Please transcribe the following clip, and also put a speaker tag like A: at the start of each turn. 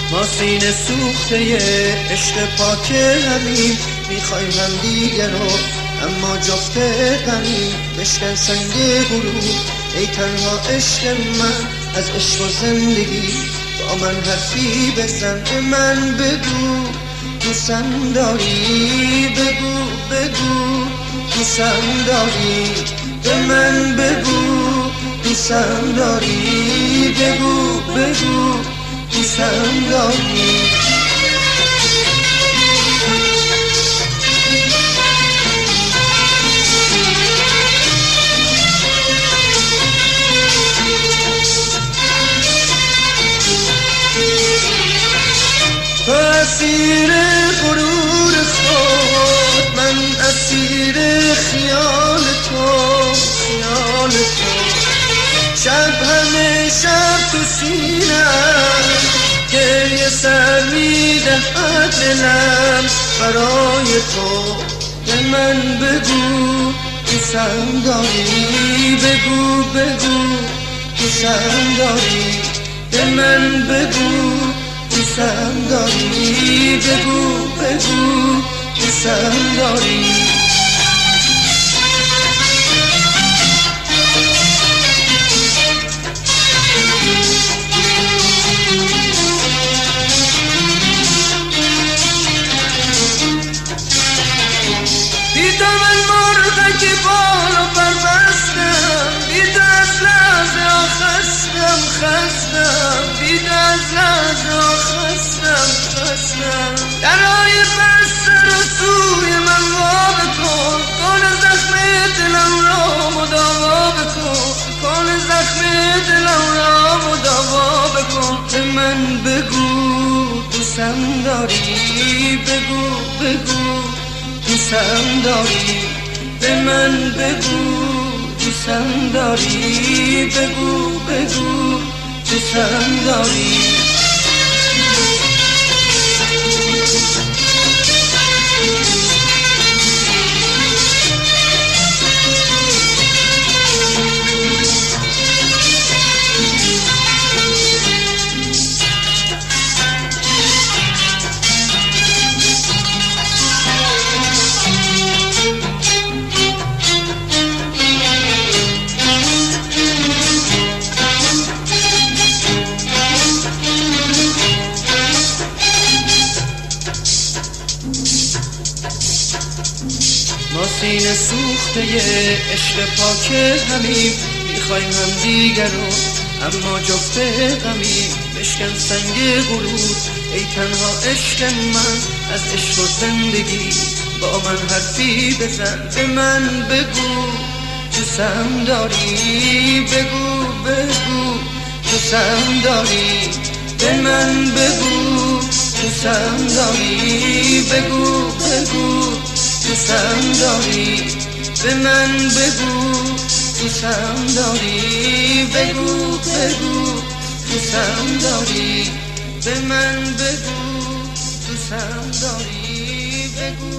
A: ما سینه سوخته عشق پاک همیم، میخوایم هم دیگه رو اما جفت غمیم. بشکن سنگ غرور ای تنها عشق من، از عشق و زندگی با من حرفی بزن. به من بگو دوستم داری، بگو بگو دوستم داری. به من بگو دوستم داری، بگو بگو دوستم داری. تو اسیر غرور خود، من اسیر خیال تو، خیال تو. شب همه شب تو سینم گریه سر میدهد دلم برای تو. به من بگو دوستم داری، بگو بگو دوستم داری. به من بگو دوستم داری، بگو بگو دوستم داری. بی تو من مرغک بالا پر بستم، بی تو از لحظه خستم خستم، بی تو از لحظه خستم خستم. درهای بسته رو سوی من وا بکن، کن زخم دلم را مداوا بکن، کن زخم دلم را مداوا بکن. به من بگو دوستم داری، بگو بگو دوستم داری. به من بگو دوستم داری، بگو بگو دوستم داری. ما سینه سوخته عشق پاک همیم، میخوایم هم دیگر رو اما جفت غمیم. بشکن سنگ غرور ای تنها عشق من، از عشق و زندگی با من حرفی بزن. به من بگو دوستم داری، بگو بگو دوستم داری. به من بگو دوستم داری، بگو بگو دوستم داری. به من بگو دوستم داری، بگو بگو دوستم داری. به من بگو دوستم داری، بگو